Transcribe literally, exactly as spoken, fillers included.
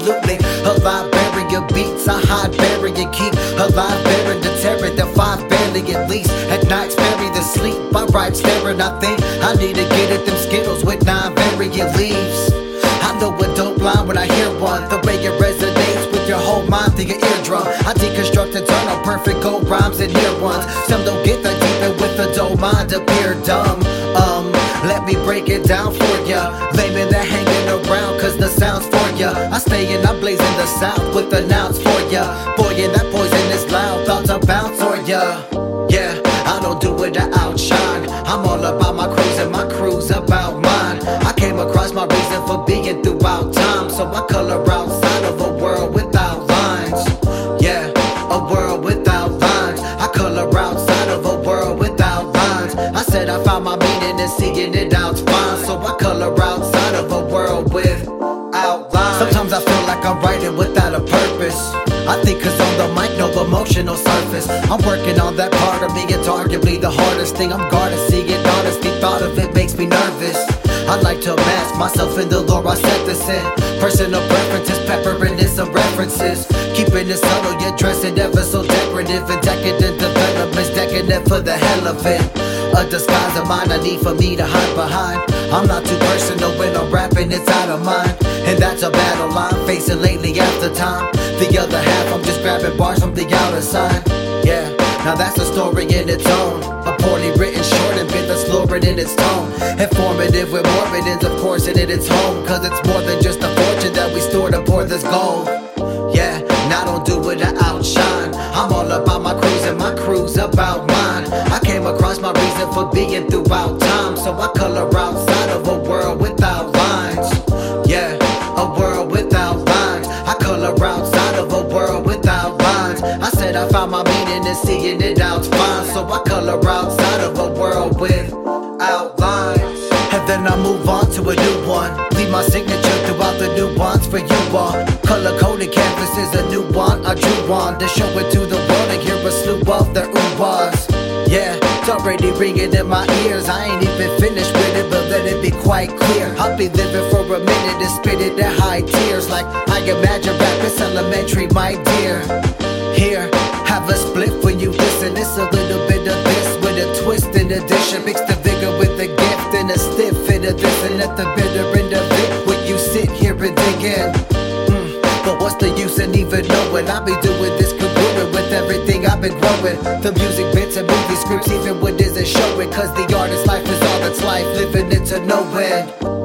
absolutely. Alive, bury your beats, I hide, bury and keep alive, bearing the terror, the five barely at least. At nights, bury the sleep, I ride staring, I think I need to get at them Skittles with nine variant leaves. I know a dope line when I hear one, the way it resonates with your whole mind through your eardrum. I deconstruct and turn on perfect gold rhymes and near ones. Some don't get that deep and with a dope mind appear dumb. Um, let me break it down for ya. Layman that hanging around cause the sound's for ya. I stay and I blaze in the south with the nouns for ya. Boy, and that poison is loud, thoughts are bounce on ya. Yeah, I don't do it to outshine. I'm all about my crews and my crew's about mine. I came across my reason for being throughout time, so I color outside of a world without lines. Yeah, a world without lines. I color outside of a world without lines. I said I found my meaning and seeing it out's fine, so I color outside of a world without lines. Sometimes I feel like I'm writing without a purpose. I think cause on the mic, no emotional surface. I'm working on that part of me, it's arguably the hardest thing. I'm guarded, seeing honesty, thought of it makes me nervous. I like to mask myself in the lore I set this in. Personal preferences, peppering in some references. Keeping it subtle, yet dressing ever so decorative. And decadent developments, decadent for the hell of it. A disguise of mine, I need for me to hide behind. I'm not too personal when I'm rapping, it's out of mind. And that's a battle I'm facing lately after time. The other half, I'm just grabbing bars from the outer side. Yeah, now that's a story in its own. A poorly written short and bit that's lurid in its tone. Informative with morbid ends, of course, and in its home. Cause it's more than just a fortune that we stored aboard this gold. Yeah, now I don't do it to outshine. I'm all about my crews and my crew's about mine. I came across my reason for being throughout time, so I color outside of a world without lines. Yeah, a world without lines. I color outside of a world without lines. I said I found my meaning and seeing it out's fine, so I color outside of a world without lines. And then I move on to a new one. Leave my signature throughout the nuance for you all. Color coded canvas is a new one I drew on to show it to the world and hear a slew of their ooh-wahs. Yeah, it's already ringing in my ears. I ain't even finished with it, but let it be quite clear. I'll be living for a minute and spit it at high tears, like I imagine rap is elementary, my dear. Here, have a split when you listen. It's a little bit of this with a twist in addition. Mix the vigor with the gift and a stiff fit of this, and let the bitter end of it when you sit here and dig in. Mm, but what's the use in even knowing I be doing this congruent with everything I've been growing? The music bits and movie scripts, even what isn't showing. Cause the artist's life is all that's life, living it to no end.